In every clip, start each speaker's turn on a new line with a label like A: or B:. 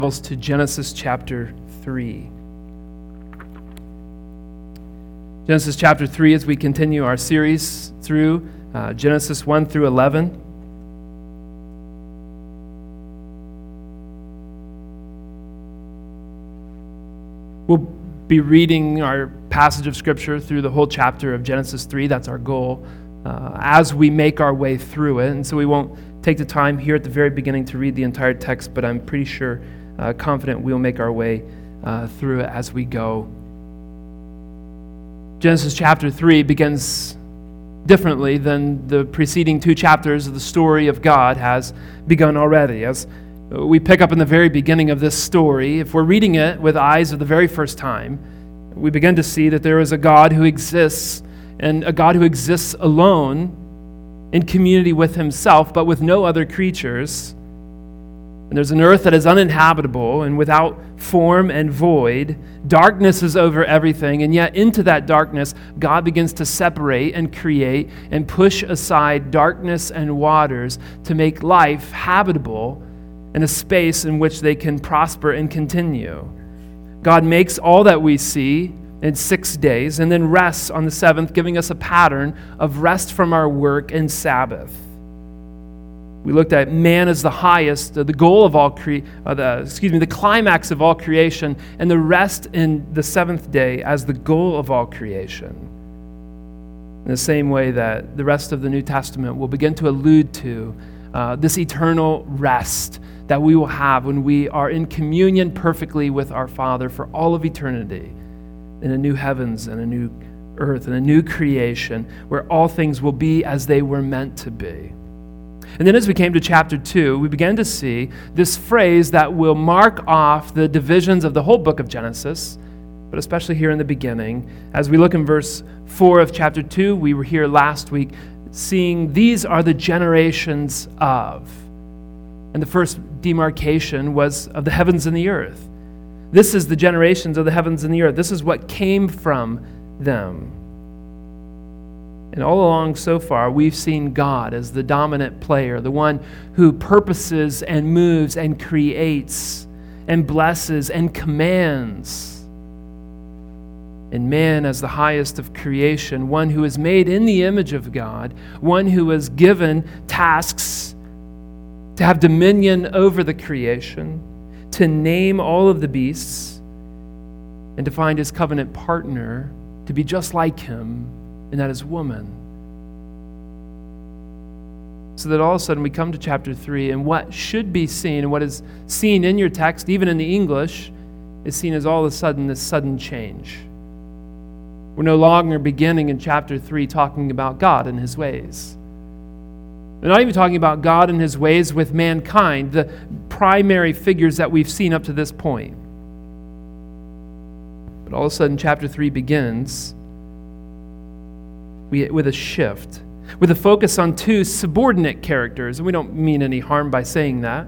A: To Genesis chapter 3. Genesis chapter 3 as we continue our series through Genesis 1 through 11. We'll be reading our passage of Scripture through the whole chapter of Genesis 3. That's our goal as we make our way through it. And so we won't take the time here at the very beginning to read the entire text, but I'm pretty sure confident we'll make our way through it as we go. Genesis chapter 3 begins differently than the preceding two chapters of the story of God has begun already. As we pick up in the very beginning of this story, if we're reading it with eyes of the very first time, we begin to see that there is a God who exists, and a God who exists alone in community with himself, but with no other creatures. And there's an earth that is uninhabitable and without form and void. Darkness is over everything, and yet into that darkness, God begins to separate and create and push aside darkness and waters to make life habitable in a space in which they can prosper and continue. God makes all that we see in 6 days and then rests on the seventh, giving us a pattern of rest from our work and Sabbath. We looked at man as the highest, the goal of all the climax of all creation, and the rest in the seventh day as the goal of all creation. In the same way that the rest of the New Testament will begin to allude to this eternal rest that we will have when we are in communion perfectly with our Father for all of eternity, in a new heavens and a new earth and a new creation where all things will be as they were meant to be. And then as we came to chapter 2, we began to see this phrase that will mark off the divisions of the whole book of Genesis, but especially here in the beginning. As we look in verse 4 of chapter 2, we were here last week seeing these are the generations of. And the first demarcation was of the heavens and the earth. This is the generations of the heavens and the earth. This is what came from them. And all along so far, we've seen God as the dominant player, the one who purposes and moves and creates and blesses and commands. And man as the highest of creation, one who is made in the image of God, one who was given tasks to have dominion over the creation, to name all of the beasts, and to find his covenant partner to be just like him, and that is woman. So that all of a sudden we come to chapter 3, and what should be seen, and what is seen in your text, even in the English, is seen as all of a sudden this sudden change. We're no longer beginning in chapter 3 talking about God and his ways. We're not even talking about God and his ways with mankind, the primary figures that we've seen up to this point. But all of a sudden chapter 3 begins with a shift, with a focus on two subordinate characters. And we don't mean any harm by saying that.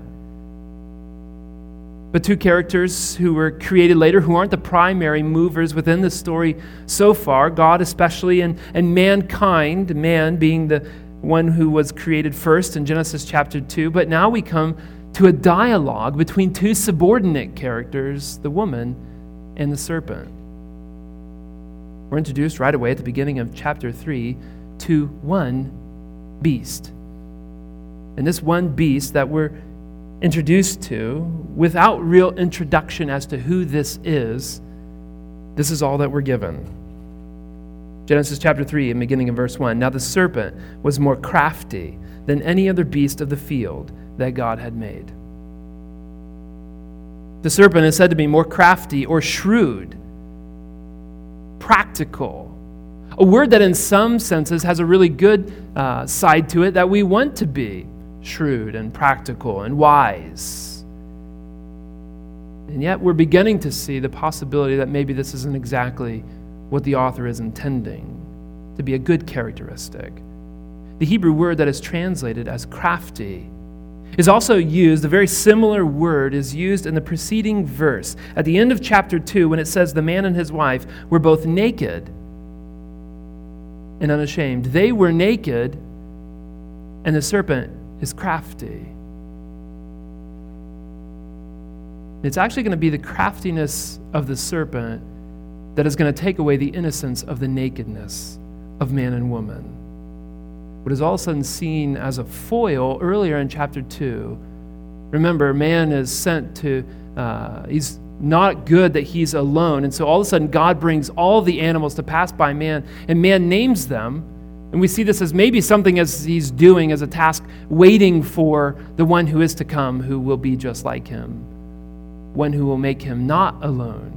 A: But two characters who were created later, who aren't the primary movers within the story so far, God especially, and mankind, man being the one who was created first in Genesis chapter 2. But now we come to a dialogue between two subordinate characters, the woman and the serpent. We're introduced right away at the beginning of chapter 3 to one beast. And this one beast that we're introduced to, without real introduction as to who this is all that we're given. Genesis chapter 3, and beginning in verse 1. Now the serpent was more crafty than any other beast of the field that God had made. The serpent is said to be more crafty or shrewd, practical, a word that in some senses has a really good side to it, that we want to be shrewd and practical and wise. And yet we're beginning to see the possibility that maybe this isn't exactly what the author is intending to be a good characteristic. The Hebrew word that is translated as crafty is also used, a very similar word is used in the preceding verse. At the end of chapter 2, when it says the man and his wife were both naked and unashamed. They were naked, and the serpent is crafty. It's actually going to be the craftiness of the serpent that is going to take away the innocence of the nakedness of man and woman. What is all of a sudden seen as a foil earlier in chapter 2. Remember, man is sent to, he's not good that he's alone. And so all of a sudden, God brings all the animals to pass by man, and man names them. And we see this as maybe something as he's doing as a task, waiting for the one who is to come, who will be just like him, one who will make him not alone.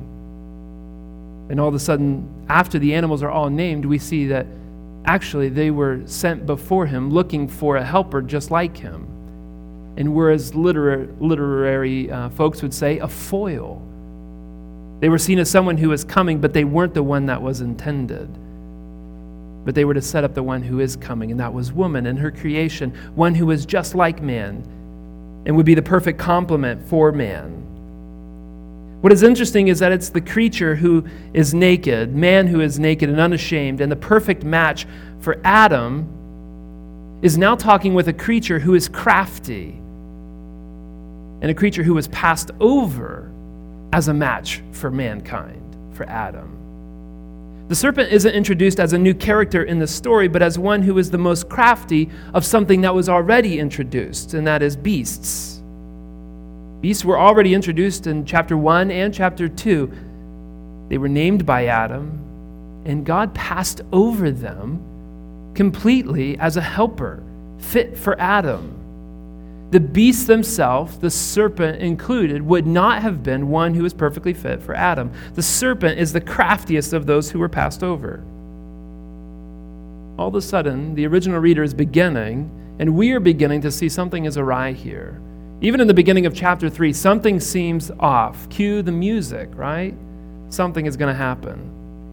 A: And all of a sudden, after the animals are all named, we see that actually they were sent before him looking for a helper just like him. And whereas literary folks would say, a foil. They were seen as someone who was coming, but they weren't the one that was intended. But they were to set up the one who is coming, and that was woman and her creation, one who was just like man and would be the perfect complement for man. What is interesting is that it's the creature who is naked, man who is naked and unashamed, and the perfect match for Adam is now talking with a creature who is crafty and a creature who was passed over as a match for mankind, for Adam. The serpent isn't introduced as a new character in the story, but as one who is the most crafty of something that was already introduced, and that is beasts. Beasts were already introduced in chapter 1 and chapter 2. They were named by Adam, and God passed over them completely as a helper, fit for Adam. The beasts themselves, the serpent included, would not have been one who was perfectly fit for Adam. The serpent is the craftiest of those who were passed over. All of a sudden, the original reader is beginning, and we are beginning to see something is awry here. Even in the beginning of chapter 3, something seems off. Cue the music, right? Something is going to happen.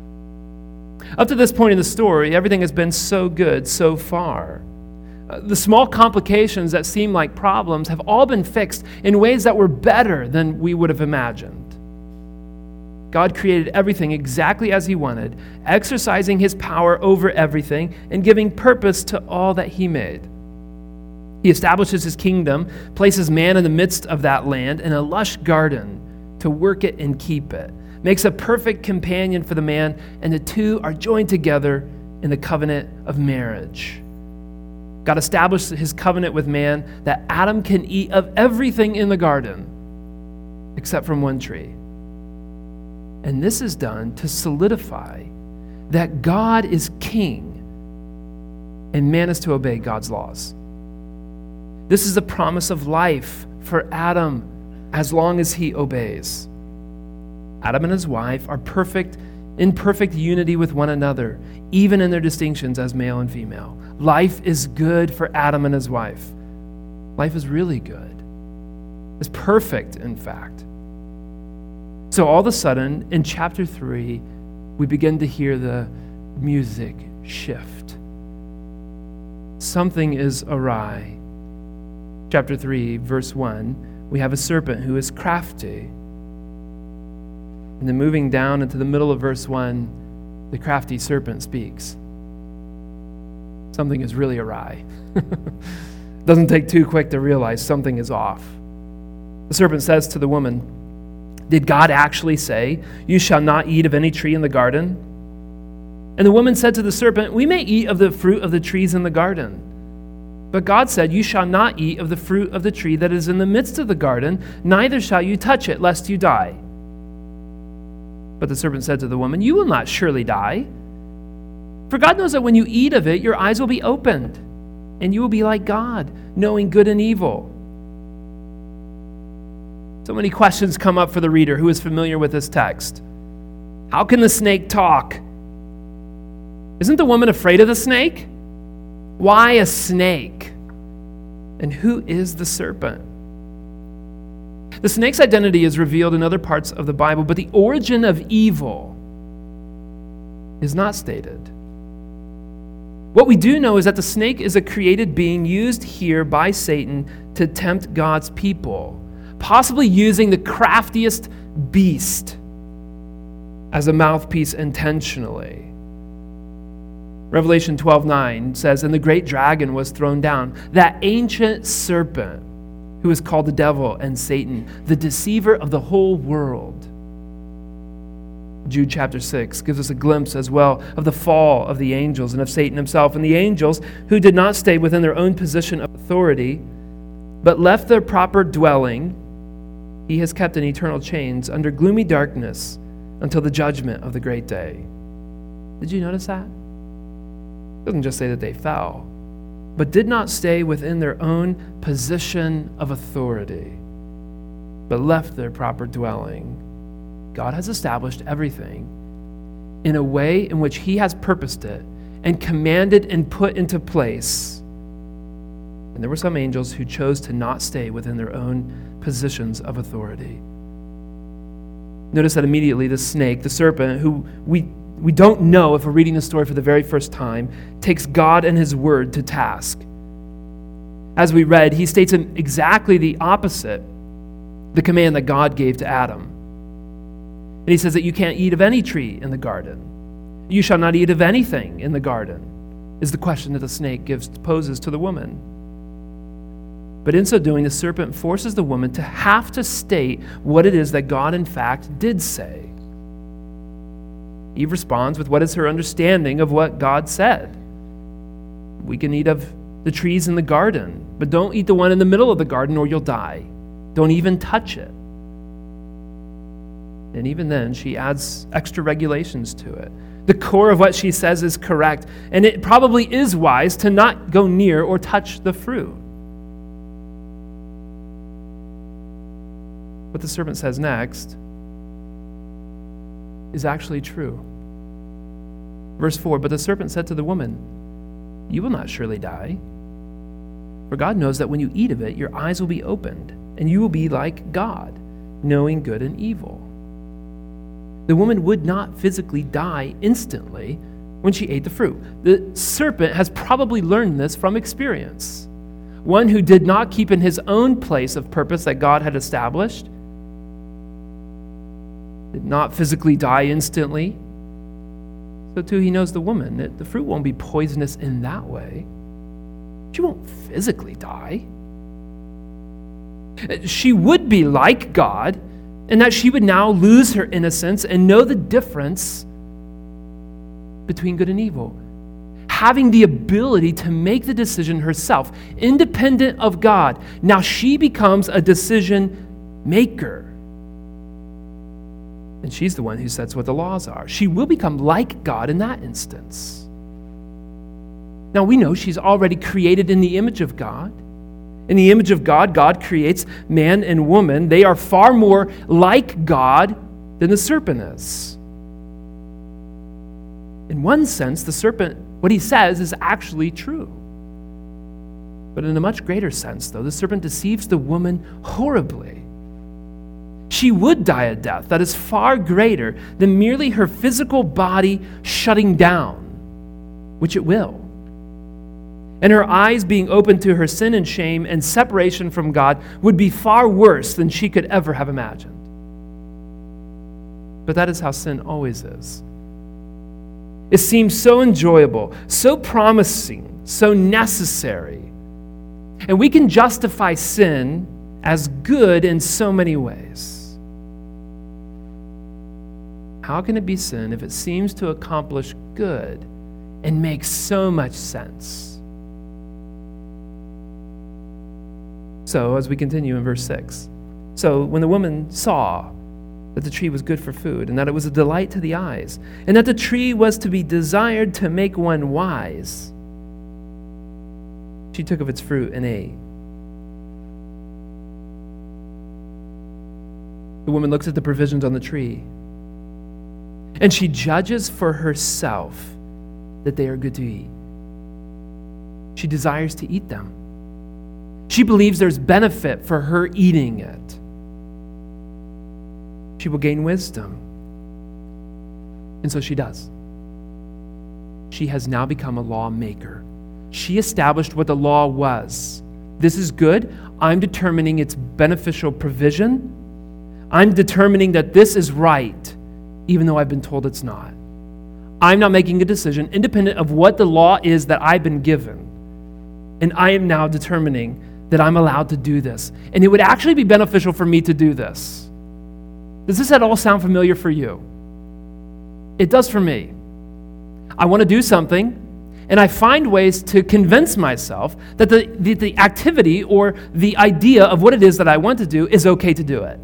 A: Up to this point in the story, everything has been so good so far. The small complications that seem like problems have all been fixed in ways that were better than we would have imagined. God created everything exactly as He wanted, exercising His power over everything and giving purpose to all that He made. He establishes His kingdom, places man in the midst of that land in a lush garden to work it and keep it, makes a perfect companion for the man, and the two are joined together in the covenant of marriage. God established His covenant with man that Adam can eat of everything in the garden except from one tree. And this is done to solidify that God is king and man is to obey God's laws. This is a promise of life for Adam as long as he obeys. Adam and his wife are in perfect unity with one another, even in their distinctions as male and female. Life is good for Adam and his wife. Life is really good. It's perfect, in fact. So all of a sudden, in chapter 3, we begin to hear the music shift. Something is awry. Chapter 3, verse 1, we have a serpent who is crafty. And then moving down into the middle of verse 1, the crafty serpent speaks. Something is really awry. Doesn't take too quick to realize something is off. The serpent says to the woman, "Did God actually say, 'You shall not eat of any tree in the garden'?" And the woman said to the serpent, "We may eat of the fruit of the trees in the garden. But God said, 'You shall not eat of the fruit of the tree that is in the midst of the garden, neither shall you touch it, lest you die.' But the serpent said to the woman, 'You will not surely die. For God knows that when you eat of it, your eyes will be opened, and you will be like God, knowing good and evil.'" So many questions come up for the reader who is familiar with this text. How can the snake talk? Isn't the woman afraid of the snake? Why a snake? And who is the serpent? The snake's identity is revealed in other parts of the Bible, but the origin of evil is not stated. What we do know is that the snake is a created being used here by Satan to tempt God's people, possibly using the craftiest beast as a mouthpiece intentionally. Revelation 12:9 says, "And the great dragon was thrown down, that ancient serpent who is called the devil and Satan, the deceiver of the whole world. Jude chapter 6 gives us a glimpse as well of the fall of the angels and of Satan himself. And the angels who did not stay within their own position of authority, but left their proper dwelling, he has kept in eternal chains under gloomy darkness until the judgment of the great day. Did you notice that? It doesn't just say that they fell, but did not stay within their own position of authority, but left their proper dwelling. God has established everything in a way in which he has purposed it and commanded and put into place. And there were some angels who chose to not stay within their own positions of authority. Notice that immediately the snake, the serpent, who we don't know if we're reading the story for the very first time, takes God and his word to task. As we read, he states exactly the opposite, the command that God gave to Adam. And he says that you can't eat of any tree in the garden. You shall not eat of anything in the garden, is the question that the snake poses to the woman. But in so doing, the serpent forces the woman to have to state what it is that God, in fact, did say. Eve responds with what is her understanding of what God said. We can eat of the trees in the garden, but don't eat the one in the middle of the garden or you'll die. Don't even touch it. And even then, she adds extra regulations to it. The core of what she says is correct, and it probably is wise to not go near or touch the fruit. What the serpent says next is actually true. Verse 4, but the serpent said to the woman, you will not surely die. For God knows that when you eat of it, your eyes will be opened, and you will be like God, knowing good and evil. The woman would not physically die instantly when she ate the fruit. The serpent has probably learned this from experience. One who did not keep in his own place of purpose that God had established, did not physically die instantly. So too he knows the woman, that the fruit won't be poisonous in that way. She won't physically die. She would be like God, and that she would now lose her innocence and know the difference between good and evil. Having the ability to make the decision herself, independent of God. Now she becomes a decision maker. And she's the one who sets what the laws are. She will become like God in that instance. Now we know she's already created in the image of God. In the image of God, God creates man and woman. They are far more like God than the serpent is. In one sense, the serpent, what he says is actually true. But in a much greater sense, though, the serpent deceives the woman horribly. She would die a death that is far greater than merely her physical body shutting down, which it will. And her eyes being open to her sin and shame and separation from God would be far worse than she could ever have imagined. But that is how sin always is. It seems so enjoyable, so promising, so necessary. And we can justify sin as good in so many ways. How can it be sin if it seems to accomplish good and make so much sense? So, as we continue in verse 6, so when the woman saw that the tree was good for food, and that it was a delight to the eyes, and that the tree was to be desired to make one wise, she took of its fruit and ate. The woman looks at the provisions on the tree, and she judges for herself that they are good to eat. She desires to eat them. She believes there's benefit for her eating it. She will gain wisdom. And so she does. She has now become a lawmaker. She established what the law was. This is good. I'm determining its beneficial provision. I'm determining that this is right, even though I've been told it's not. I'm not making a decision independent of what the law is that I've been given. And I am now determining that I'm allowed to do this. And it would actually be beneficial for me to do this. Does this at all sound familiar for you? It does for me. I want to do something, and I find ways to convince myself that the activity or the idea of what it is that I want to do is okay to do it.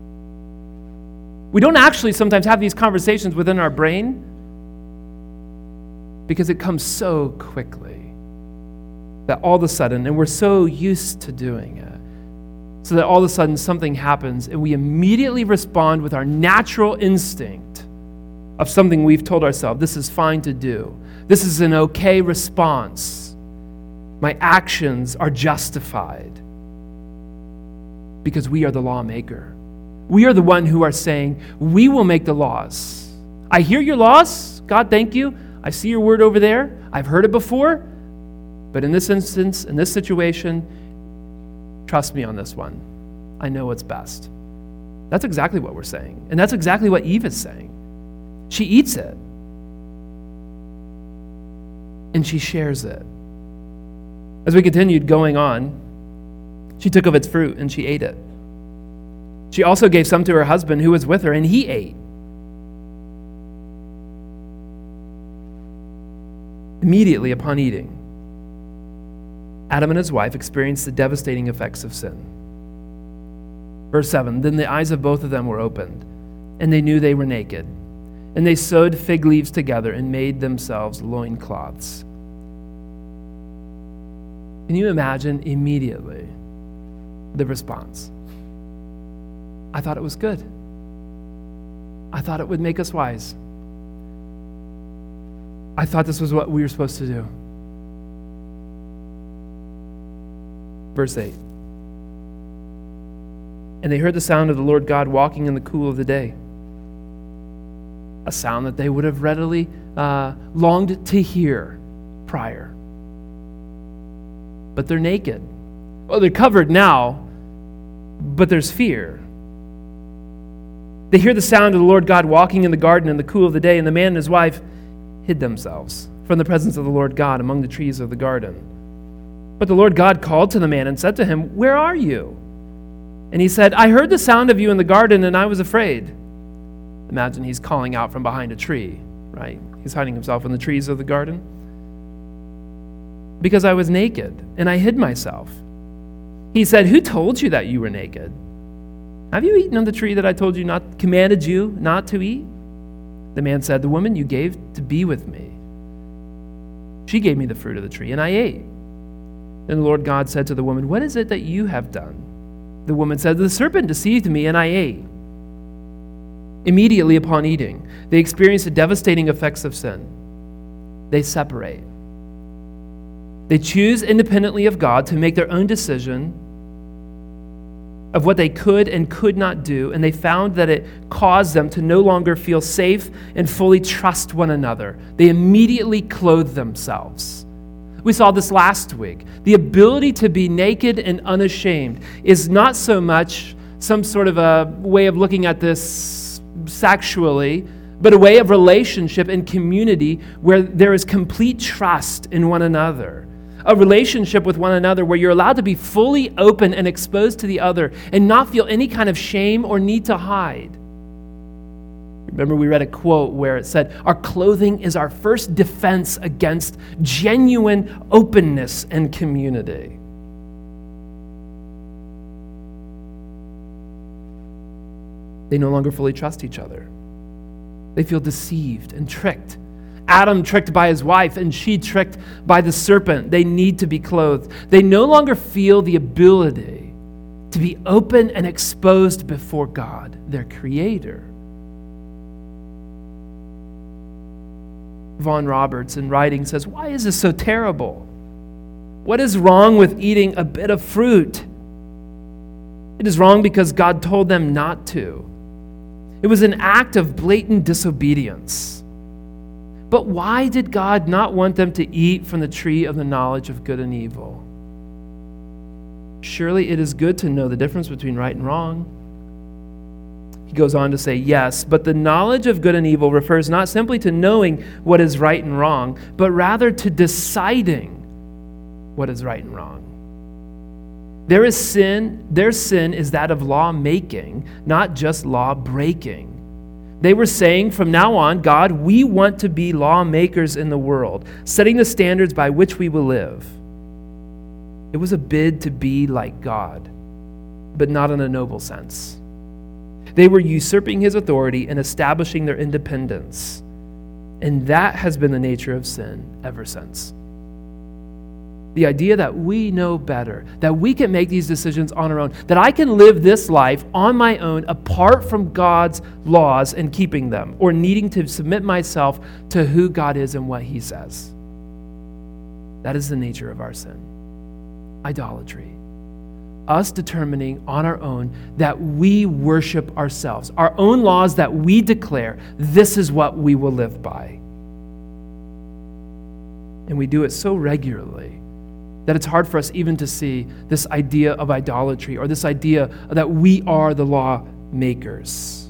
A: We don't actually sometimes have these conversations within our brain because it comes so quickly that all of a sudden, and we're so used to doing it, so that all of a sudden something happens and we immediately respond with our natural instinct of something we've told ourselves, this is fine to do. This is an okay response. My actions are justified because we are the lawmaker. We are the one who are saying, we will make the laws. I hear your laws. God, thank you. I see your word over there. I've heard it before. But in this instance, in this situation, trust me on this one. I know what's best. That's exactly what we're saying. And that's exactly what Eve is saying. She eats it. And she shares it. As we continued going on, she took of its fruit and she ate it. She also gave some to her husband who was with her, and he ate. Immediately upon eating, Adam and his wife experienced the devastating effects of sin. Verse 7, then the eyes of both of them were opened, and they knew they were naked. And they sewed fig leaves together and made themselves loincloths. Can you imagine immediately the response? I thought it was good. I thought it would make us wise. I thought this was what we were supposed to do. Verse 8. And they heard the sound of the Lord God walking in the cool of the day. A sound that they would have readily longed to hear prior. But they're naked. Well, they're covered now, but there's fear. They hear the sound of the Lord God walking in the garden in the cool of the day, and the man and his wife hid themselves from the presence of the Lord God among the trees of the garden. But the Lord God called to the man and said to him, where are you? And he said, I heard the sound of you in the garden, and I was afraid. Imagine he's calling out from behind a tree, right? He's hiding himself in the trees of the garden. Because I was naked, and I hid myself. He said, who told you that you were naked? Have you eaten of the tree that I commanded you not to eat? The man said, the woman you gave to be with me, she gave me the fruit of the tree, and I ate. Then the Lord God said to the woman, what is it that you have done? The woman said, the serpent deceived me, and I ate. Immediately upon eating, they experienced the devastating effects of sin. They separate. They choose independently of God to make their own decision of what they could and could not do, and they found that it caused them to no longer feel safe and fully trust one another. They immediately clothed themselves. We saw this last week. The ability to be naked and unashamed is not so much some sort of a way of looking at this sexually, but a way of relationship and community where there is complete trust in one another. A relationship with one another where you're allowed to be fully open and exposed to the other and not feel any kind of shame or need to hide. Remember, we read a quote where it said, our clothing is our first defense against genuine openness and community. They no longer fully trust each other. They feel deceived and tricked. Adam tricked by his wife, and she tricked by the serpent. They need to be clothed. They no longer feel the ability to be open and exposed before God, their Creator. Vaughan Roberts, in writing, says, why is this so terrible? What is wrong with eating a bit of fruit? It is wrong because God told them not to. It was an act of blatant disobedience. But why did God not want them to eat from the tree of the knowledge of good and evil? Surely it is good to know the difference between right and wrong. He goes on to say, yes, but the knowledge of good and evil refers not simply to knowing what is right and wrong, but rather to deciding what is right and wrong. Their sin is that of law-making, not just law-breaking. They were saying, from now on, God, we want to be lawmakers in the world, setting the standards by which we will live. It was a bid to be like God, but not in a noble sense. They were usurping his authority and establishing their independence. And that has been the nature of sin ever since. The idea that we know better, that we can make these decisions on our own, that I can live this life on my own apart from God's laws and keeping them, or needing to submit myself to who God is and what he says. That is the nature of our sin. Idolatry. Us determining on our own that we worship ourselves, our own laws that we declare, this is what we will live by. And we do it so regularly that it's hard for us even to see this idea of idolatry or this idea that we are the lawmakers.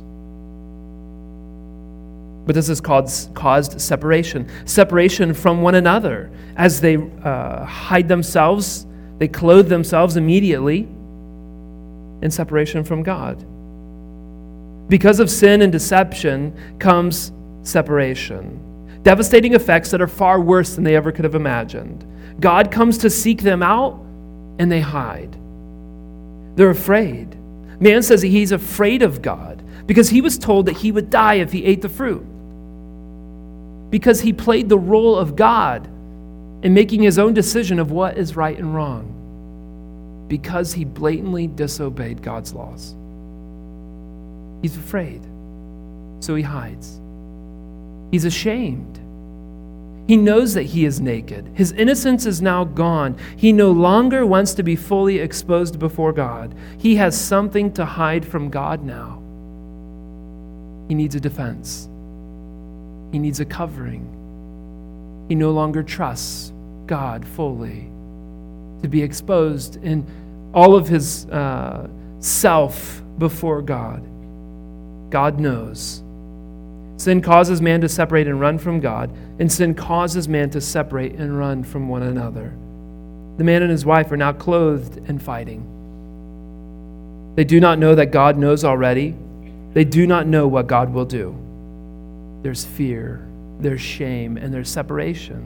A: But this has caused separation from one another. As they hide themselves, they clothe themselves immediately in separation from God. Because of sin and deception comes separation. Devastating effects that are far worse than they ever could have imagined. God comes to seek them out, and they hide. They're afraid. Man says he's afraid of God because he was told that he would die if he ate the fruit. Because he played the role of God in making his own decision of what is right and wrong. Because he blatantly disobeyed God's laws. He's afraid, so he hides. He's ashamed. He knows that he is naked. His innocence is now gone. He no longer wants to be fully exposed before God. He has something to hide from God now. He needs a defense. He needs a covering. He no longer trusts God fully to be exposed in all of his self before God. God knows. Sin causes man to separate and run from God, and sin causes man to separate and run from one another. The man and his wife are now clothed and fighting. They do not know that God knows already. They do not know what God will do. There's fear, there's shame, and there's separation.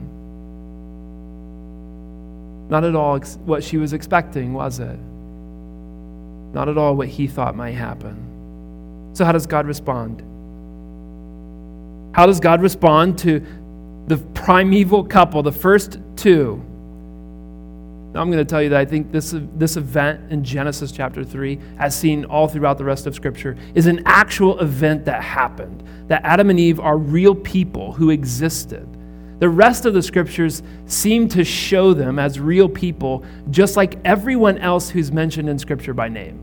A: Not at all what she was expecting, was it? Not at all what he thought might happen. So how does God respond? How does God respond to the primeval couple, the first two? Now I'm going to tell you that I think this event in Genesis chapter 3, as seen all throughout the rest of Scripture, is an actual event that happened. That Adam and Eve are real people who existed. The rest of the Scriptures seem to show them as real people, just like everyone else who's mentioned in Scripture by name.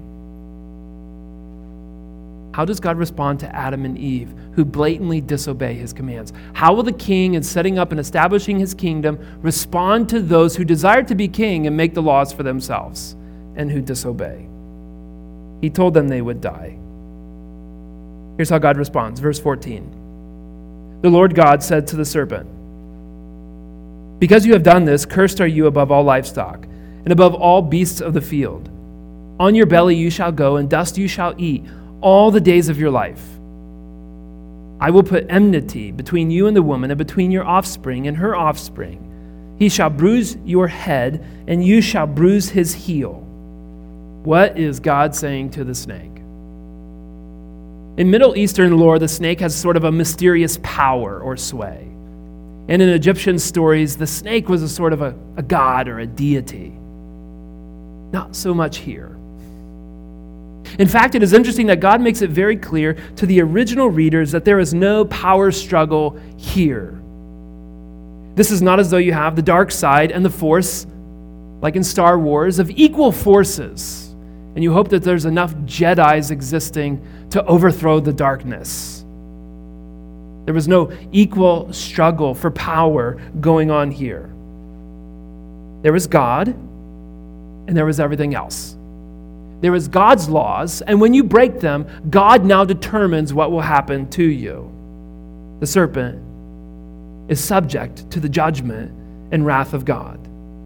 A: How does God respond to Adam and Eve, who blatantly disobey his commands? How will the king, in setting up and establishing his kingdom, respond to those who desire to be king and make the laws for themselves and who disobey? He told them they would die. Here's how God responds. Verse 14. The Lord God said to the serpent, "Because you have done this, cursed are you above all livestock and above all beasts of the field. On your belly you shall go, and dust you shall eat all the days of your life. I will put enmity between you and the woman, and between your offspring and her offspring. He shall bruise your head, and you shall bruise his heel." What is God saying to the snake? In Middle Eastern lore, the snake has sort of a mysterious power or sway. And in Egyptian stories, the snake was a sort of a god or a deity. Not so much here. In fact, it is interesting that God makes it very clear to the original readers that there is no power struggle here. This is not as though you have the dark side and the force, like in Star Wars, of equal forces, and you hope that there's enough Jedis existing to overthrow the darkness. There was no equal struggle for power going on here. There was God, and there was everything else. There is God's laws, and when you break them, God now determines what will happen to you. The serpent is subject to the judgment and wrath of God.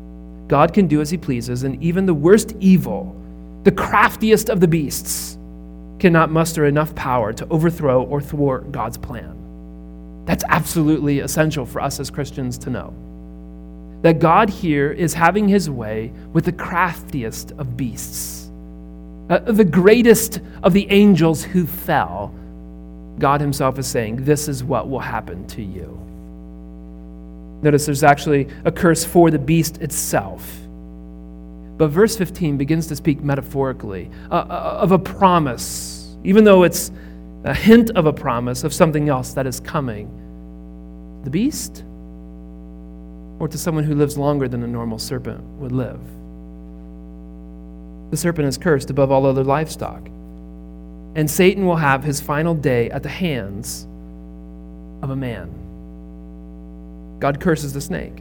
A: God can do as he pleases, and even the worst evil, the craftiest of the beasts, cannot muster enough power to overthrow or thwart God's plan. That's absolutely essential for us as Christians to know. That God here is having his way with the craftiest of beasts. The greatest of the angels who fell, God himself is saying, this is what will happen to you. Notice there's actually a curse for the beast itself. But verse 15 begins to speak metaphorically of a promise, even though it's a hint of a promise of something else that is coming. The beast, or to someone who lives longer than a normal serpent would live. The serpent is cursed above all other livestock, and Satan will have his final day at the hands of a man. God curses the snake.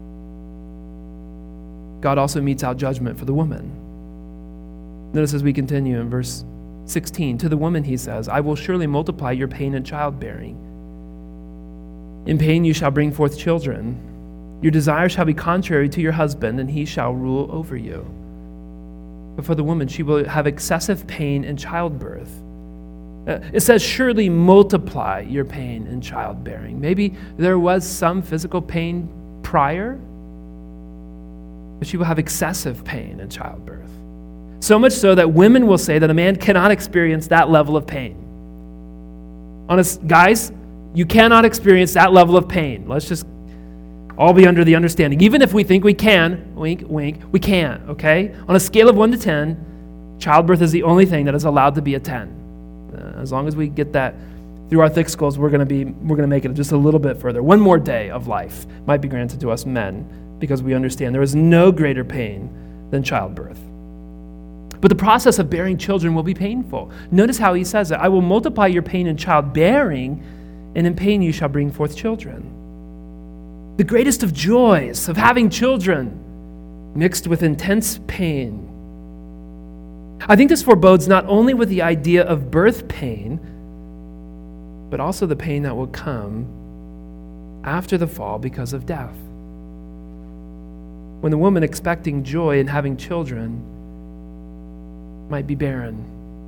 A: God also metes out judgment for the woman. Notice as we continue in verse 16, to the woman he says, I will surely multiply your pain in childbearing. In pain you shall bring forth children. Your desire shall be contrary to your husband, and he shall rule over you. But for the woman, she will have excessive pain in childbirth. It says, surely multiply your pain in childbearing. Maybe there was some physical pain prior, but she will have excessive pain in childbirth. So much so that women will say that a man cannot experience that level of pain. Honest, guys, you cannot experience that level of pain. Let's just all be under the understanding. Even if we think we can, wink, wink, we can't, okay? On a scale of 1 to 10, childbirth is the only thing that is allowed to be a 10. As long as we get that through our thick skulls, we're going to make it just a little bit further. One more day of life might be granted to us men because we understand there is no greater pain than childbirth. But the process of bearing children will be painful. Notice how he says it. I will multiply your pain in childbearing, and in pain you shall bring forth children. The greatest of joys of having children mixed with intense pain. I think this forebodes not only with the idea of birth pain, but also the pain that will come after the fall because of death. When the woman expecting joy and having children might be barren,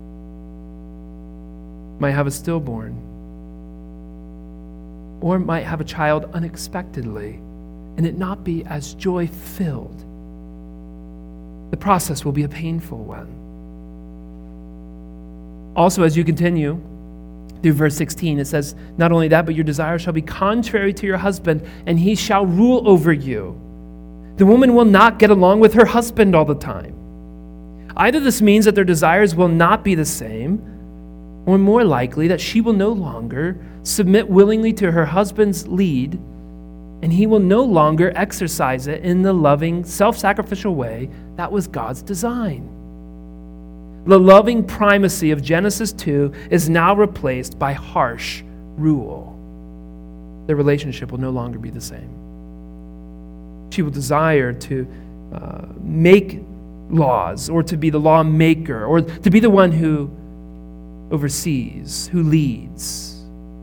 A: might have a stillborn, or might have a child unexpectedly and it not be as joy-filled. The process will be a painful one. Also, as you continue through verse 16, it says, not only that, but your desire shall be contrary to your husband, and he shall rule over you. The woman will not get along with her husband all the time. Either this means that their desires will not be the same, or more likely that she will no longer submit willingly to her husband's lead, and he will no longer exercise it in the loving, self-sacrificial way that was God's design. The loving primacy of Genesis 2 is now replaced by harsh rule. Their relationship will no longer be the same. She will desire to make laws, or to be the lawmaker, or to be the one who oversees, who leads,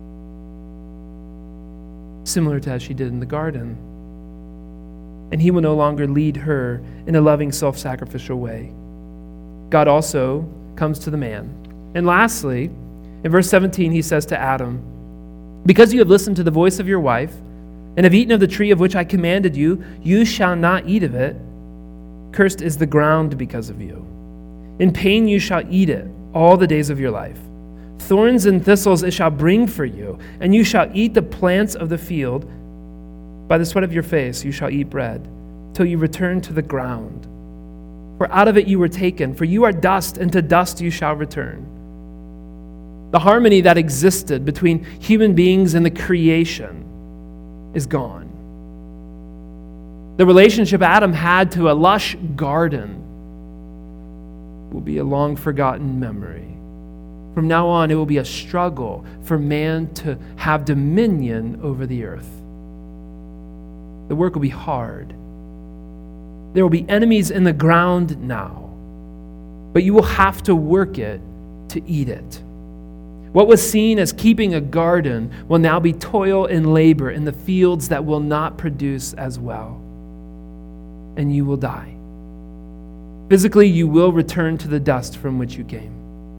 A: similar to as she did in the garden. And he will no longer lead her in a loving, self-sacrificial way. God also comes to the man. And lastly, in verse 17, he says to Adam, because you have listened to the voice of your wife, and have eaten of the tree of which I commanded you, you shall not eat of it. Cursed is the ground because of you. In pain you shall eat it all the days of your life. Thorns and thistles it shall bring for you, and you shall eat the plants of the field. By the sweat of your face you shall eat bread, till you return to the ground. For out of it you were taken, for you are dust, and to dust you shall return. The harmony that existed between human beings and the creation is gone. The relationship Adam had to a lush garden will be a long-forgotten memory. From now on, it will be a struggle for man to have dominion over the earth. The work will be hard. There will be enemies in the ground now, but you will have to work it to eat it. What was seen as keeping a garden will now be toil and labor in the fields that will not produce as well. and you will die. Physically, you will return to the dust from which you came.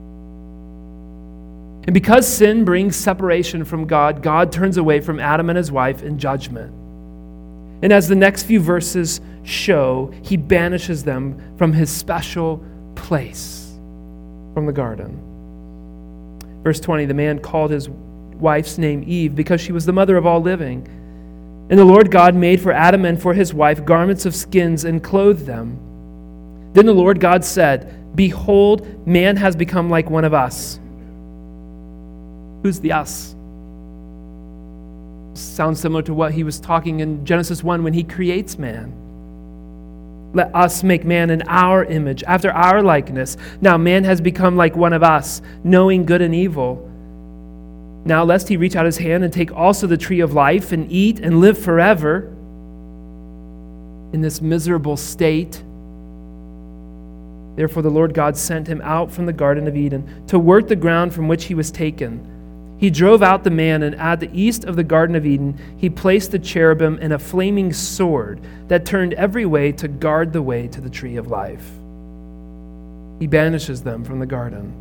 A: And because sin brings separation from God, God turns away from Adam and his wife in judgment. And as the next few verses show, he banishes them from his special place, from the garden. Verse 20, the man called his wife's name Eve because she was the mother of all living. And the Lord God made for Adam and for his wife garments of skins and clothed them. Then the Lord God said, behold, man has become like one of us. Who's the us? Sounds similar to what he was talking in Genesis 1 when he creates man. Let us make man in our image, after our likeness. Now man has become like one of us, knowing good and evil. Now lest he reach out his hand and take also the tree of life and eat and live forever. In this miserable state, therefore the Lord God sent him out from the Garden of Eden to work the ground from which he was taken. He drove out the man, and at the east of the Garden of Eden, he placed the cherubim and a flaming sword that turned every way to guard the way to the tree of life. He banishes them from the garden.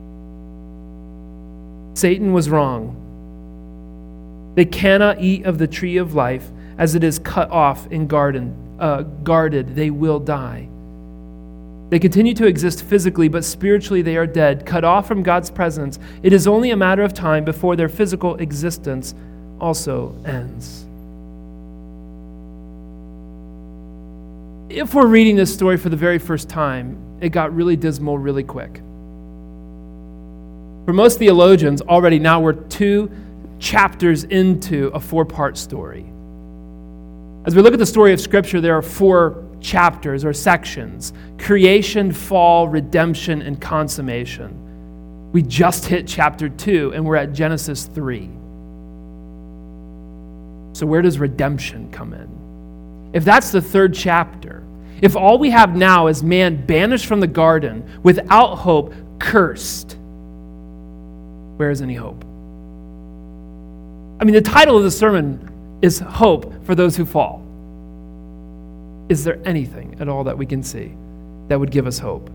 A: Satan was wrong. They cannot eat of the tree of life, as it is cut off and guarded. They will die. They continue to exist physically, but spiritually they are dead, cut off from God's presence. It is only a matter of time before their physical existence also ends. If we're reading this story for the very first time, it got really dismal really quick. For most theologians, already now we're 2 chapters into a 4-part story. As we look at the story of Scripture, there are 4 chapters or sections: creation, fall, redemption, and consummation. We just hit chapter 2 and we're at Genesis 3. So where does redemption come in? If that's the 3rd chapter, if all we have now is man banished from the garden, without hope, cursed, where is any hope? I mean, the title of the sermon is Hope for Those Who Fall. Is there anything at all that we can see that would give us hope?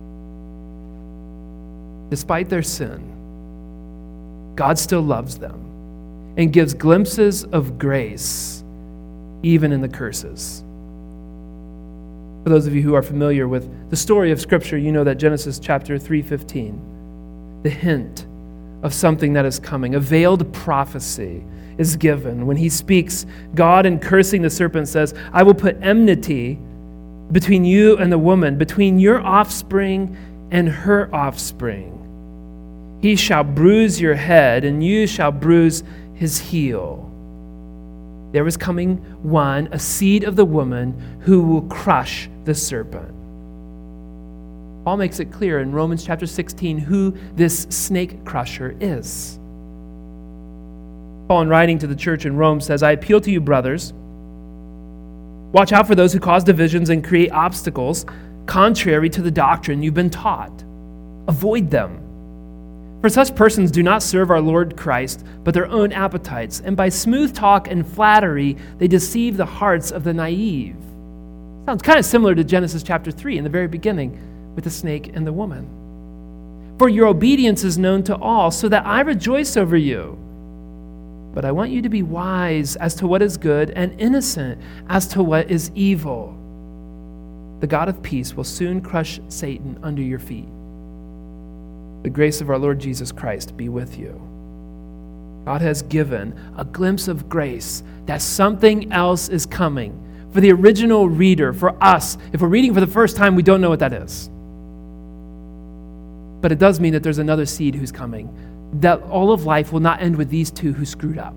A: Despite their sin, God still loves them and gives glimpses of grace even in the curses. For those of you who are familiar with the story of Scripture, you know that Genesis chapter 3:15, the hint of something that is coming, a veiled prophecy, is given. When he speaks, God, in cursing the serpent, says, I will put enmity between you and the woman, between your offspring and her offspring. He shall bruise your head, and you shall bruise his heel. There is coming one, a seed of the woman, who will crush the serpent. Paul makes it clear in Romans chapter 16 who this snake crusher is. Paul, in writing to the church in Rome, says, I appeal to you, brothers, watch out for those who cause divisions and create obstacles contrary to the doctrine you've been taught. Avoid them. For such persons do not serve our Lord Christ, but their own appetites, and by smooth talk and flattery, they deceive the hearts of the naive. Sounds kind of similar to Genesis chapter 3 in the very beginning with the snake and the woman. For your obedience is known to all, so that I rejoice over you. But I want you to be wise as to what is good and innocent as to what is evil. The God of peace will soon crush Satan under your feet. The grace of our Lord Jesus Christ be with you. God has given a glimpse of grace that something else is coming. For the original reader, for us, if we're reading for the first time, we don't know what that is. But it does mean that there's another seed who's coming, that all of life will not end with these 2 who screwed up.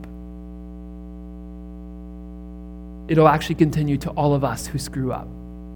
A: It'll actually continue to all of us who screw up.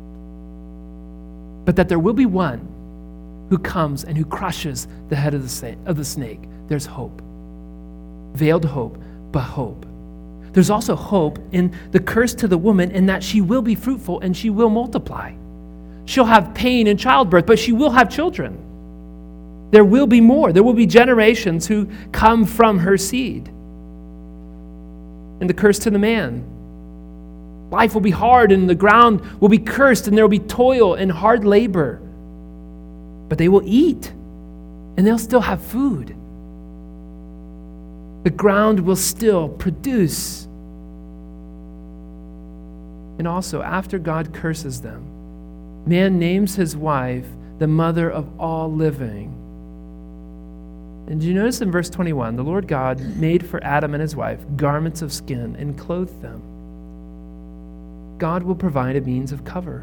A: But that there will be one who comes and who crushes the head of the snake. There's hope. Veiled hope, but hope. There's also hope in the curse to the woman in that she will be fruitful and she will multiply. She'll have pain in childbirth, but she will have children. There will be more. There will be generations who come from her seed. And the curse to the man. Life will be hard and the ground will be cursed and there will be toil and hard labor. But they will eat and they'll still have food. The ground will still produce. And also, after God curses them, man names his wife the mother of all living. And do you notice in verse 21, the Lord God made for Adam and his wife garments of skin and clothed them. God will provide a means of cover.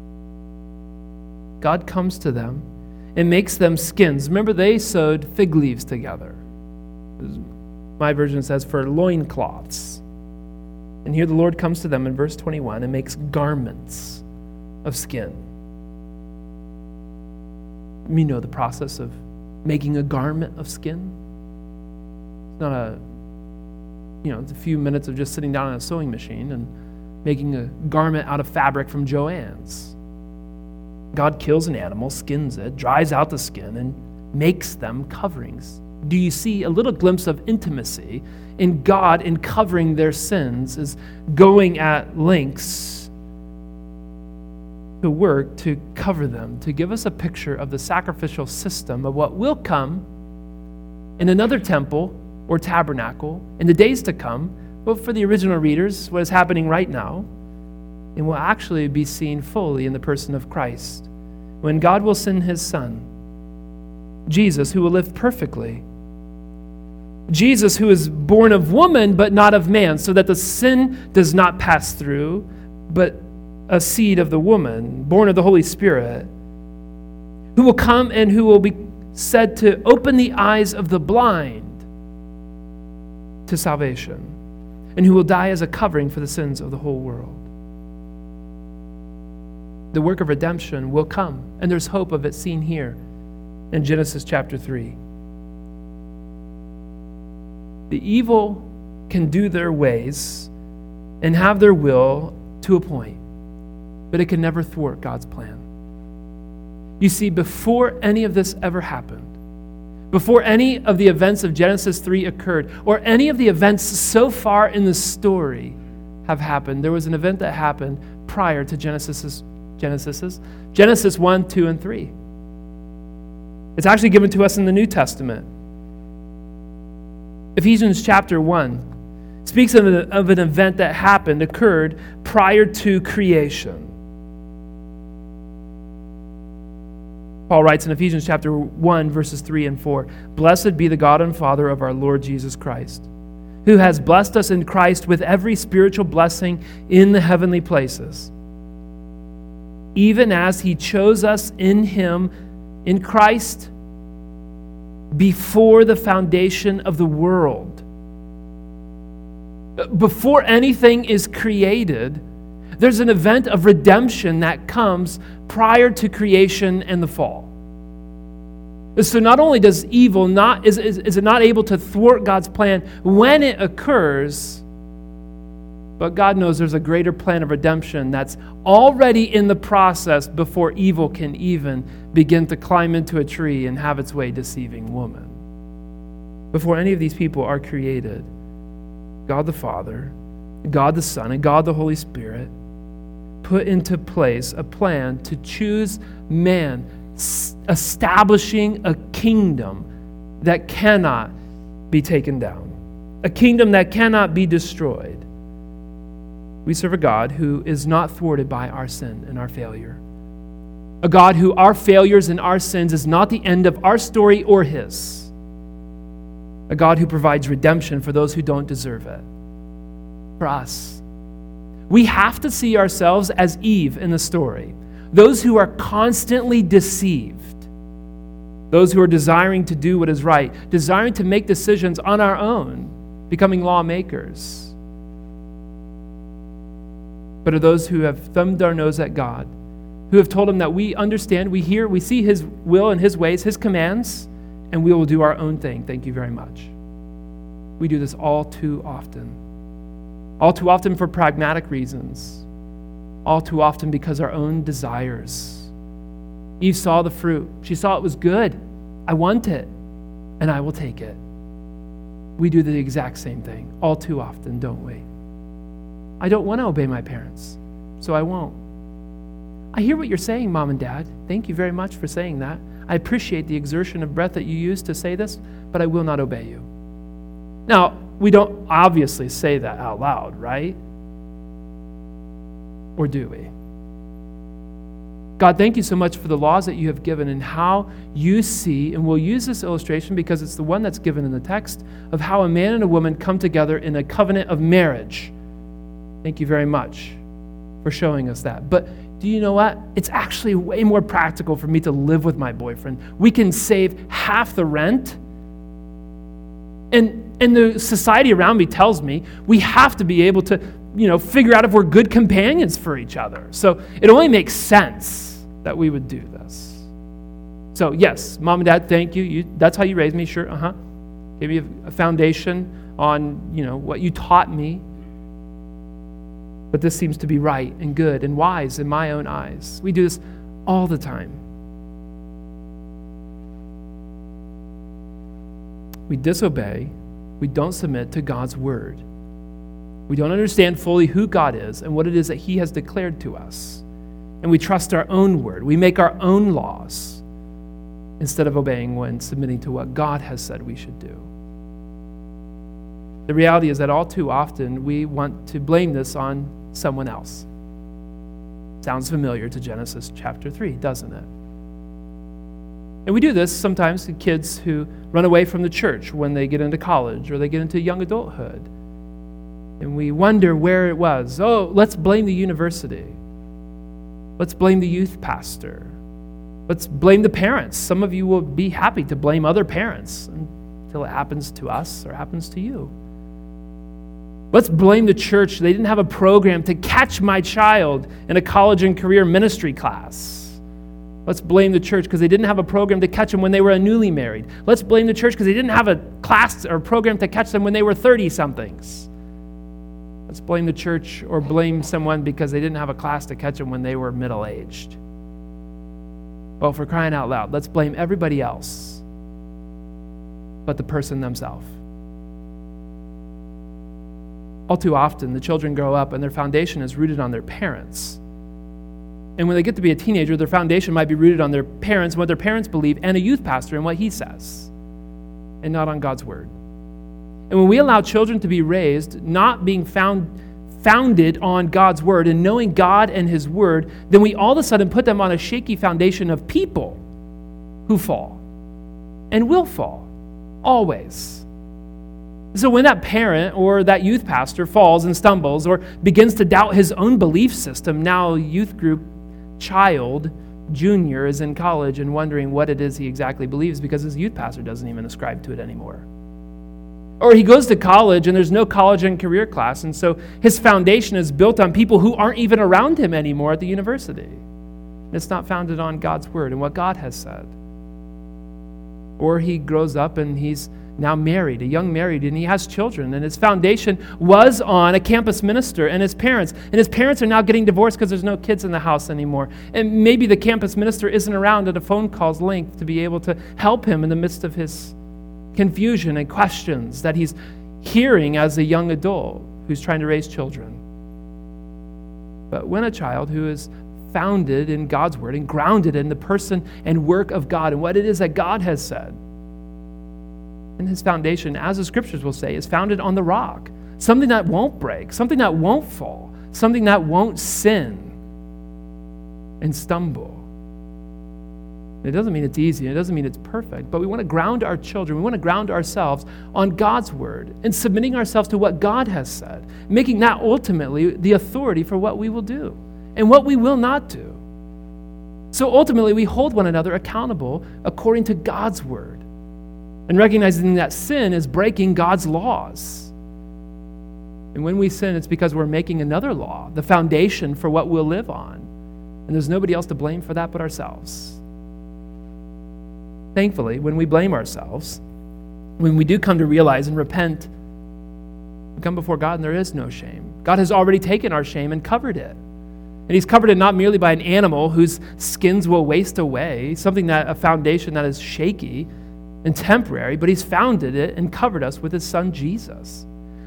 A: God comes to them and makes them skins. Remember, they sewed fig leaves together. My version says for loincloths. And here the Lord comes to them in verse 21 and makes garments of skin. You know the process of making a garment of skin. It's not it's a few minutes of just sitting down on a sewing machine and making a garment out of fabric from Joann's. God kills an animal, skins it, dries out the skin, and makes them coverings. Do you see a little glimpse of intimacy in God in covering their sins, is going at lengths to work to cover them, to give us a picture of the sacrificial system of what will come in another temple or tabernacle in the days to come, but for the original readers, what is happening right now, and will actually be seen fully in the person of Christ, when God will send his Son, Jesus, who will live perfectly, Jesus, who is born of woman but not of man, so that the sin does not pass through, but a seed of the woman, born of the Holy Spirit, who will come and who will be said to open the eyes of the blind to salvation, and who will die as a covering for the sins of the whole world. The work of redemption will come, and there's hope of it seen here in Genesis chapter 3. The evil can do their ways and have their will to a point, but it can never thwart God's plan. You see, before any of this ever happened, before any of the events of Genesis 3 occurred, or any of the events so far in the story have happened, there was an event that happened prior to Genesis 1, 2, and 3. It's actually given to us in the New Testament. Ephesians chapter 1 speaks of an event that occurred prior to creation. Paul writes in Ephesians chapter 1, verses 3 and 4, "Blessed be the God and Father of our Lord Jesus Christ, who has blessed us in Christ with every spiritual blessing in the heavenly places, even as he chose us in him, in Christ, before the foundation of the world." Before anything is created, there's an event of redemption that comes prior to creation and the fall. So not only does evil is it not able to thwart God's plan when it occurs, but God knows there's a greater plan of redemption that's already in the process before evil can even begin to climb into a tree and have its way deceiving woman. Before any of these people are created, God the Father, God the Son, and God the Holy Spirit put into place a plan to choose man, establishing a kingdom that cannot be taken down, a kingdom that cannot be destroyed. We serve a God who is not thwarted by our sin and our failure. A God who our failures and our sins is not the end of our story or his. A God who provides redemption for those who don't deserve it. For us. We have to see ourselves as Eve in the story. Those who are constantly deceived. Those who are desiring to do what is right. Desiring to make decisions on our own. Becoming lawmakers. But are those who have thumbed our nose at God, who have told him that we understand, we hear, we see his will and his ways, his commands, and we will do our own thing. Thank you very much. We do this all too often. All too often for pragmatic reasons. All too often because our own desires. Eve saw the fruit. She saw it was good. I want it, and I will take it. We do the exact same thing all too often, don't we? I don't want to obey my parents, so I won't. I hear what you're saying, Mom and Dad. Thank you very much for saying that. I appreciate the exertion of breath that you used to say this, but I will not obey you. Now, we don't obviously say that out loud, right? Or do we? God, thank you so much for the laws that you have given and how you see, and we'll use this illustration because it's the one that's given in the text, of how a man and a woman come together in a covenant of marriage. Thank you very much for showing us that. But do you know what? It's actually way more practical for me to live with my boyfriend. We can save half the rent. And the society around me tells me we have to be able to, figure out if we're good companions for each other. So it only makes sense that we would do this. So yes, Mom and Dad, thank you. That's how you raised me, sure, Gave me a foundation on, what you taught me. But this seems to be right and good and wise in my own eyes. We do this all the time. We disobey. We don't submit to God's word. We don't understand fully who God is and what it is that he has declared to us. And we trust our own word. We make our own laws instead of obeying when submitting to what God has said we should do. The reality is that all too often we want to blame this on someone else. Sounds familiar to Genesis chapter 3, doesn't it? And we do this sometimes to kids who run away from the church when they get into college or they get into young adulthood. And we wonder where it was. Oh, let's blame the university. Let's blame the youth pastor. Let's blame the parents. Some of you will be happy to blame other parents until it happens to us or happens to you. Let's blame the church. They didn't have a program to catch my child in a college and career ministry class. Let's blame the church because they didn't have a program to catch them when they were newly married. Let's blame the church because they didn't have a class or program to catch them when they were 30-somethings. Let's blame the church or blame someone because they didn't have a class to catch them when they were middle-aged. Well, for crying out loud, let's blame everybody else but the person themselves. All too often, the children grow up and their foundation is rooted on their parents. And when they get to be a teenager, their foundation might be rooted on their parents and what their parents believe and a youth pastor and what he says, and not on God's word. And when we allow children to be raised not being founded on God's word and knowing God and his word, then we all of a sudden put them on a shaky foundation of people who fall and will fall, always. So when that parent or that youth pastor falls and stumbles or begins to doubt his own belief system, now youth group child, junior, is in college and wondering what it is he exactly believes because his youth pastor doesn't even ascribe to it anymore. Or he goes to college and there's no college and career class, and so his foundation is built on people who aren't even around him anymore at the university. It's not founded on God's word and what God has said. Or he grows up and he's now married, a young married, and he has children, and his foundation was on a campus minister and his parents are now getting divorced because there's no kids in the house anymore. And maybe the campus minister isn't around at a phone call's length to be able to help him in the midst of his confusion and questions that he's hearing as a young adult who's trying to raise children. But when a child who is founded in God's word and grounded in the person and work of God and what it is that God has said, and his foundation, as the scriptures will say, is founded on the rock. Something that won't break, something that won't fall, something that won't sin and stumble. It doesn't mean it's easy, it doesn't mean it's perfect, but we want to ground our children, we want to ground ourselves on God's word and submitting ourselves to what God has said, making that ultimately the authority for what we will do and what we will not do. So ultimately, we hold one another accountable according to God's word. And recognizing that sin is breaking God's laws. And when we sin, it's because we're making another law, the foundation for what we'll live on. And there's nobody else to blame for that but ourselves. Thankfully, when we blame ourselves, when we do come to realize and repent, we come before God and there is no shame. God has already taken our shame and covered it. And he's covered it not merely by an animal whose skins will waste away, a foundation that is shaky and temporary, but he's founded it and covered us with his son Jesus.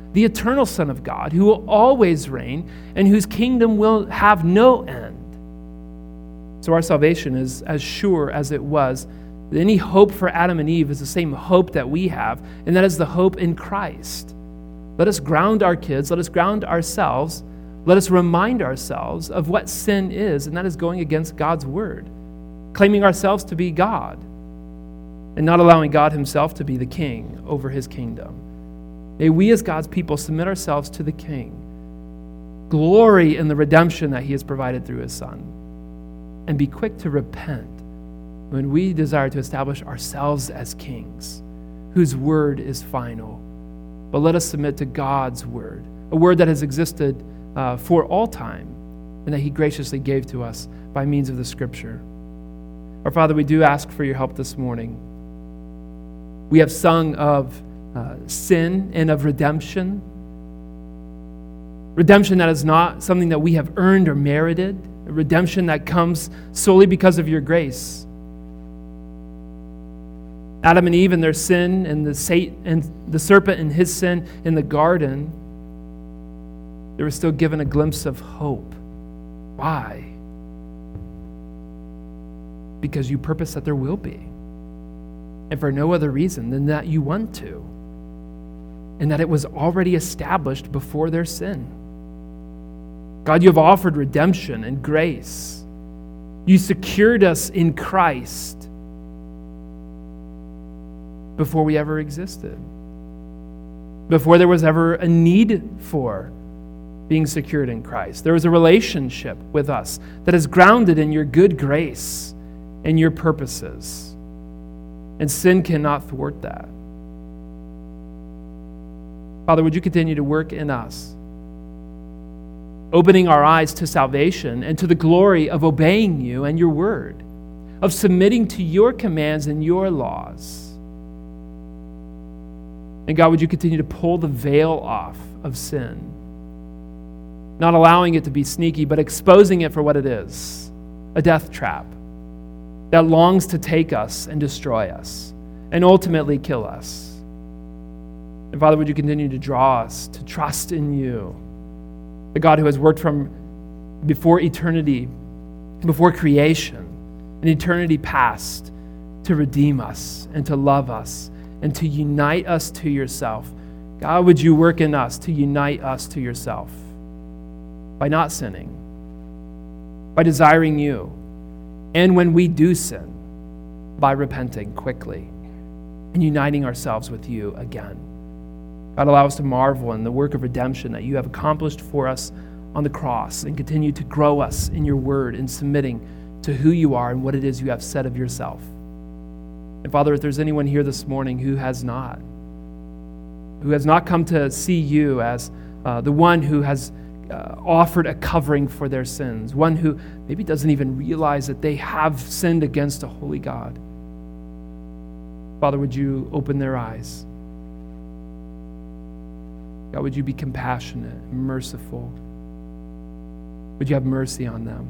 A: the eternal Son of God, who will always reign and whose kingdom will have no end. So our salvation is as sure as it was. Any hope for Adam and Eve is the same hope that we have, and that is the hope in Christ. Let us ground our kids, let us ground ourselves, let us remind ourselves of what sin is, and that is going against God's word, claiming ourselves to be God, and not allowing God himself to be the king over his kingdom. May we as God's people submit ourselves to the King, glory in the redemption that he has provided through his Son, and be quick to repent when we desire to establish ourselves as kings, whose word is final. But let us submit to God's word, a word that has existed for all time, and that he graciously gave to us by means of the Scripture. Our Father, we do ask for your help this morning. We have sung of sin and of redemption. Redemption that is not something that we have earned or merited, a redemption that comes solely because of your grace. Adam and Eve and their sin, and the serpent and his sin in the garden, they were still given a glimpse of hope. Why? Because you purpose that there will be. And for no other reason than that you want to. And that it was already established before their sin. God, you have offered redemption and grace. You secured us in Christ before we ever existed. Before there was ever a need for being secured in Christ. There was a relationship with us that is grounded in your good grace and your purposes. And sin cannot thwart that. Father, would you continue to work in us, opening our eyes to salvation and to the glory of obeying you and your word, of submitting to your commands and your laws. And God, would you continue to pull the veil off of sin, not allowing it to be sneaky, but exposing it for what it is, a death trap that longs to take us and destroy us and ultimately kill us. And Father, would you continue to draw us to trust in you, the God who has worked from before eternity, before creation, an eternity past, to redeem us and to love us and to unite us to yourself. God, would you work in us to unite us to yourself by not sinning, by desiring you, and when we do sin, by repenting quickly and uniting ourselves with you again. God, allow us to marvel in the work of redemption that you have accomplished for us on the cross, and continue to grow us in your word in submitting to who you are and what it is you have said of yourself. And Father, if there's anyone here this morning who has not come to see you as the one who has offered a covering for their sins, one who maybe doesn't even realize that they have sinned against a holy God, Father, would you open their eyes? God, would you be compassionate and merciful? Would you have mercy on them?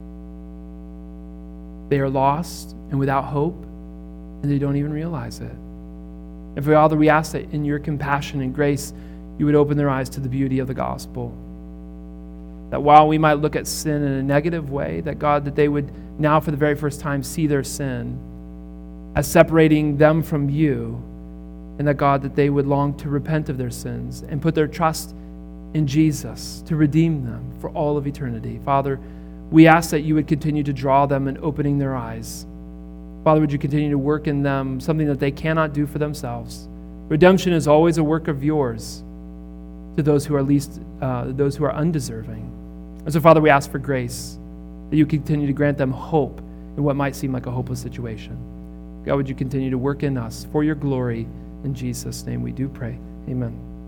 A: They are lost and without hope, and they don't even realize it. And Father, we ask that in your compassion and grace, you would open their eyes to the beauty of the gospel. That while we might look at sin in a negative way, that God, that they would now for the very first time see their sin as separating them from you, and that God, that they would long to repent of their sins and put their trust in Jesus to redeem them for all of eternity. Father, we ask that you would continue to draw them in opening their eyes. Father, would you continue to work in them something that they cannot do for themselves? Redemption is always a work of yours to those who are those who are undeserving. And so, Father, we ask for grace, that you continue to grant them hope in what might seem like a hopeless situation. God, would you continue to work in us for your glory? In Jesus' name we do pray. Amen.